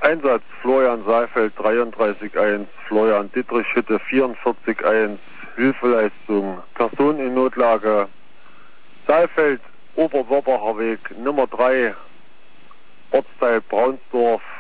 Einsatz Florian Saalfeld 33.1, Florian Dittrichhütte 44.1, Hilfeleistung, Person in Notlage, Saalfeld, Oberwörbacher Weg, Nummer 3, Ortsteil Braunsdorf,